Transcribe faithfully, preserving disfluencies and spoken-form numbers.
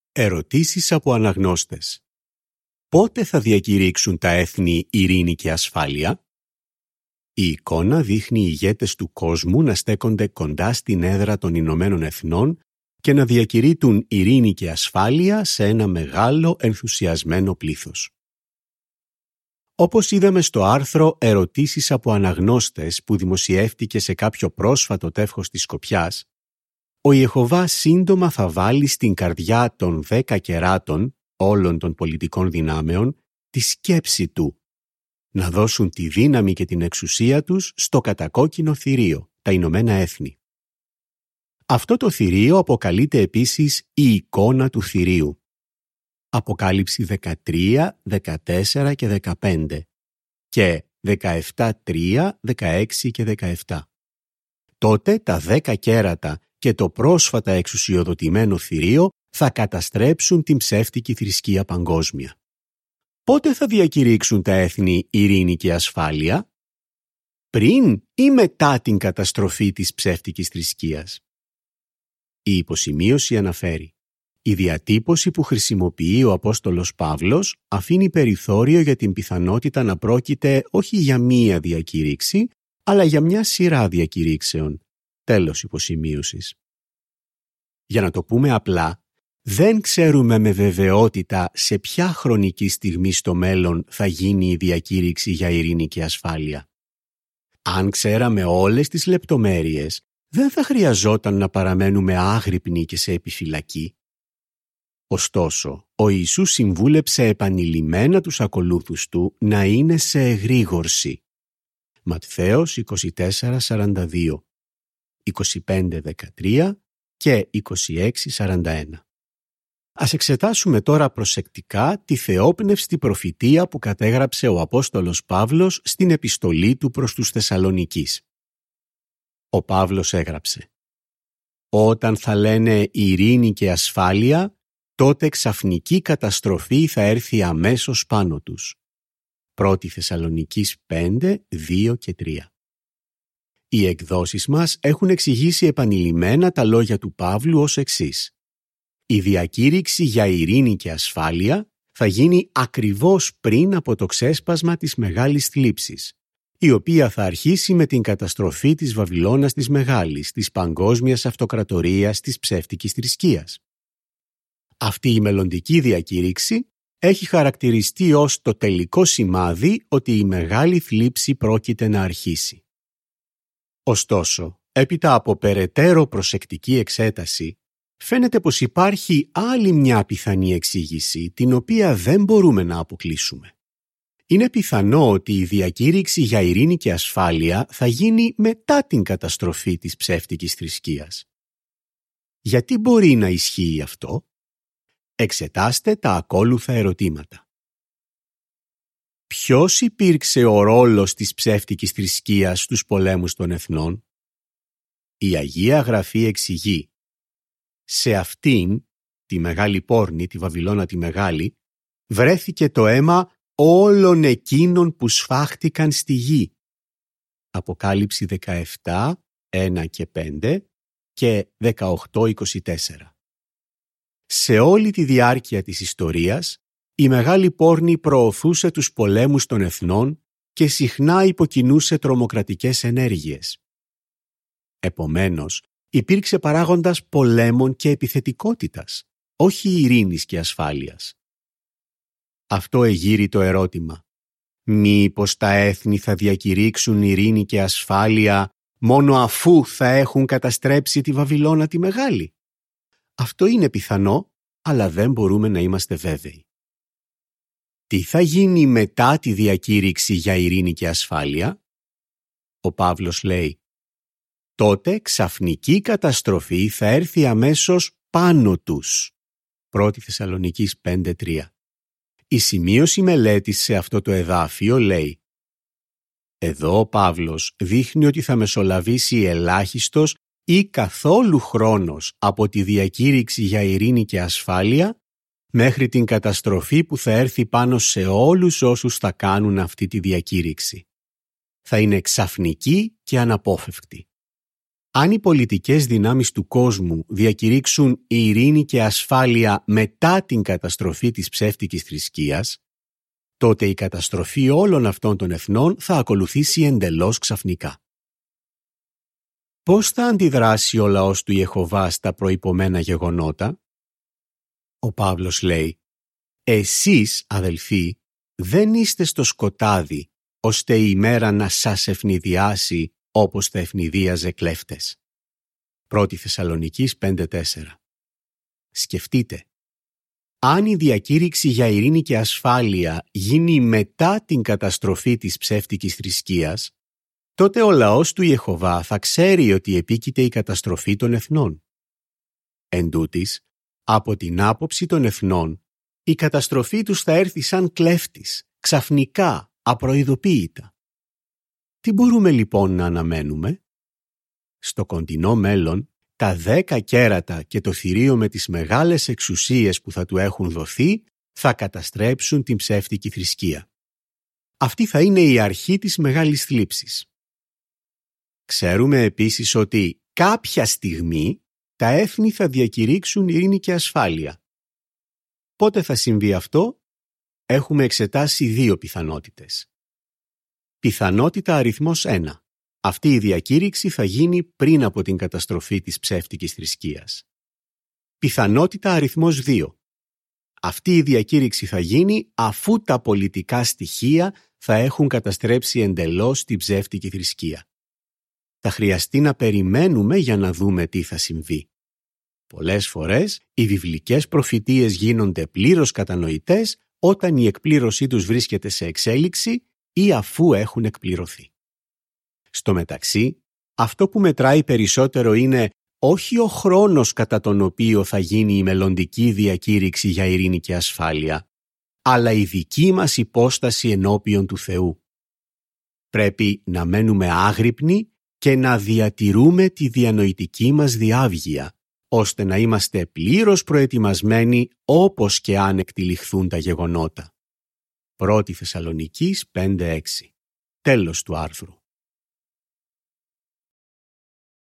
Ερωτήσεις από αναγνώστες. Πότε θα διακηρύξουν τα έθνη ειρήνη και ασφάλεια? Η εικόνα δείχνει οι ηγέτες του κόσμου να στέκονται κοντά στην έδρα των Ηνωμένων Εθνών και να διακηρύττουν ειρήνη και ασφάλεια σε ένα μεγάλο ενθουσιασμένο πλήθος. Όπως είδαμε στο άρθρο «Ερωτήσεις από αναγνώστες» που δημοσιεύτηκε σε κάποιο πρόσφατο τεύχος της Σκοπιάς, ο Ιεχωβά σύντομα θα βάλει στην καρδιά των δέκα κεράτων όλων των πολιτικών δυνάμεων τη σκέψη του, να δώσουν τη δύναμη και την εξουσία τους στο κατακόκκινο θηρίο, τα Ηνωμένα Έθνη. Αυτό το θηρίο αποκαλείται επίσης η εικόνα του θηρίου. Αποκάλυψη δεκατρία, δεκατέσσερα και δεκαπέντε και δεκαεπτά τρία, δεκαέξι και δεκαεπτά. Τότε τα δέκα κέρατα και το πρόσφατα εξουσιοδοτημένο θηρίο θα καταστρέψουν την ψεύτικη θρησκεία παγκόσμια. Πότε θα διακηρύξουν τα έθνη ειρήνη και ασφάλεια? Πριν ή μετά την καταστροφή της ψεύτικης θρησκείας? Η υποσημείωση αναφέρει: η διατύπωση που χρησιμοποιεί ο Απόστολος Παύλος αφήνει περιθώριο για την πιθανότητα να πρόκειται όχι για μία διακήρυξη, αλλά για μια σειρά διακηρύξεων. Τέλος υποσημείωσης. Για να το πούμε απλά, δεν ξέρουμε με βεβαιότητα σε ποια χρονική στιγμή στο μέλλον θα γίνει η διακήρυξη για ειρήνη και ασφάλεια. Αν ξέραμε όλες τις λεπτομέρειες, δεν θα χρειαζόταν να παραμένουμε άγρυπνοι και σε επιφυλακή. Ωστόσο, ο Ιησούς συμβούλεψε επανειλημμένα τους ακολούθους του να είναι σε εγρήγορση. Ματθαίος είκοσι τέσσερα σαράντα δύο, είκοσι πέντε δεκατρία και είκοσι έξι σαράντα ένα. Ας εξετάσουμε τώρα προσεκτικά τη θεόπνευστη προφητεία που κατέγραψε ο Απόστολος Παύλος στην επιστολή του προς τους Θεσσαλονικείς. Ο Παύλος έγραψε: «Όταν θα λένε ειρήνη και ασφάλεια, τότε ξαφνική καταστροφή θα έρθει αμέσως πάνω τους». Πρώτη Θεσσαλονικείς πέντε, δύο και τρία. Οι εκδόσεις μας έχουν εξηγήσει επανειλημμένα τα λόγια του Παύλου ως εξής: η διακήρυξη για ειρήνη και ασφάλεια θα γίνει ακριβώς πριν από το ξέσπασμα της μεγάλης θλίψης, η οποία θα αρχίσει με την καταστροφή της Βαβυλώνας της Μεγάλης, της παγκόσμιας αυτοκρατορίας της ψεύτικης θρησκείας. Αυτή η μελλοντική διακήρυξη έχει χαρακτηριστεί ως το τελικό σημάδι ότι η μεγάλη θλίψη πρόκειται να αρχίσει. Ωστόσο, έπειτα από περαιτέρω προσεκτική εξέταση, φαίνεται πως υπάρχει άλλη μια πιθανή εξήγηση, την οποία δεν μπορούμε να αποκλείσουμε. Είναι πιθανό ότι η διακήρυξη για ειρήνη και ασφάλεια θα γίνει μετά την καταστροφή της ψεύτικης θρησκείας. Γιατί μπορεί να ισχύει αυτό? Εξετάστε τα ακόλουθα ερωτήματα. Ποιος υπήρξε ο ρόλος της ψεύτικης θρησκείας στους πολέμους των εθνών? Η Αγία Γραφή εξηγεί: σε αυτήν, τη μεγάλη πόρνη, τη Βαβυλώνα τη Μεγάλη, βρέθηκε το αίμα όλων εκείνων που σφάχτηκαν στη γη. Αποκάλυψη δεκαεπτά, ένα και πέντε και δεκαοκτώ, είκοσι τέσσερα. Σε όλη τη διάρκεια της ιστορίας, η μεγάλη πόρνη προωθούσε τους πολέμους των εθνών και συχνά υποκινούσε τρομοκρατικές ενέργειες. Επομένως, υπήρξε παράγοντας πολέμων και επιθετικότητας, όχι ειρήνης και ασφάλειας. Αυτό εγείρει το ερώτημα: μήπως τα έθνη θα διακηρύξουν ειρήνη και ασφάλεια μόνο αφού θα έχουν καταστρέψει τη Βαβυλώνα τη Μεγάλη? Αυτό είναι πιθανό, αλλά δεν μπορούμε να είμαστε βέβαιοι. Τι θα γίνει μετά τη διακήρυξη για ειρήνη και ασφάλεια? Ο Παύλος λέει: τότε ξαφνική καταστροφή θα έρθει αμέσως πάνω τους. Πρώτη Θεσσαλονικείς πέντε τρία. Η σημείωση μελέτης σε αυτό το εδάφιο λέει: εδώ ο Παύλος δείχνει ότι θα μεσολαβήσει ελάχιστος ή καθόλου χρόνος από τη διακήρυξη για ειρήνη και ασφάλεια μέχρι την καταστροφή που θα έρθει πάνω σε όλους όσους θα κάνουν αυτή τη διακήρυξη. Θα είναι ξαφνική και αναπόφευκτη. Αν οι πολιτικές δυνάμεις του κόσμου διακηρύξουν ειρήνη και ασφάλεια μετά την καταστροφή της ψεύτικης θρησκείας, τότε η καταστροφή όλων αυτών των εθνών θα ακολουθήσει εντελώς ξαφνικά. Πώς θα αντιδράσει ο λαός του Ιεχωβά στα προϋπομένα γεγονότα? Ο Παύλος λέει: «Εσείς, αδελφοί, δεν είστε στο σκοτάδι, ώστε η ημέρα να σας ευνηδιάσει όπως θα ευνηδίαζε κλέφτες». Πρώτη Θεσσαλονικής πέντε τέσσερα. Σκεφτείτε, αν η διακήρυξη για ειρήνη και ασφάλεια γίνει μετά την καταστροφή της ψεύτικης θρησκείας, τότε ο λαός του Ιεχωβά θα ξέρει ότι επίκειται η καταστροφή των εθνών. Εν τούτοις, από την άποψη των εθνών, η καταστροφή τους θα έρθει σαν κλέφτης, ξαφνικά, απροειδοποίητα. Τι μπορούμε λοιπόν να αναμένουμε? Στο κοντινό μέλλον, τα δέκα κέρατα και το θηρίο με τις μεγάλες εξουσίες που θα του έχουν δοθεί θα καταστρέψουν την ψεύτικη θρησκεία. Αυτή θα είναι η αρχή της μεγάλης θλίψης. Ξέρουμε επίσης ότι κάποια στιγμή τα έθνη θα διακηρύξουν ειρήνη και ασφάλεια. Πότε θα συμβεί αυτό? Έχουμε εξετάσει δύο πιθανότητες. Πιθανότητα αριθμός ένα. Αυτή η διακήρυξη θα γίνει πριν από την καταστροφή της ψεύτικης θρησκείας. Πιθανότητα αριθμός δύο. Αυτή η διακήρυξη θα γίνει αφού τα πολιτικά στοιχεία θα έχουν καταστρέψει εντελώς την ψεύτικη θρησκεία. Θα χρειαστεί να περιμένουμε για να δούμε τι θα συμβεί. Πολλές φορές οι βιβλικές προφητείες γίνονται πλήρως κατανοητές όταν η εκπλήρωσή τους βρίσκεται σε εξέλιξη ή αφού έχουν εκπληρωθεί. Στο μεταξύ, αυτό που μετράει περισσότερο είναι όχι ο χρόνος κατά τον οποίο θα γίνει η μελλοντική διακήρυξη για ειρήνη και ασφάλεια, αλλά η δική μας υπόσταση ενώπιον του Θεού. Πρέπει να μένουμε άγρυπνοι και να διατηρούμε τη διανοητική μας διάβγεια, ώστε να είμαστε πλήρως προετοιμασμένοι όπως και αν εκτυλιχθούν τα γεγονότα. Πρώτη Θεσσαλονικής πέντε έξι. Τέλος του άρθρου.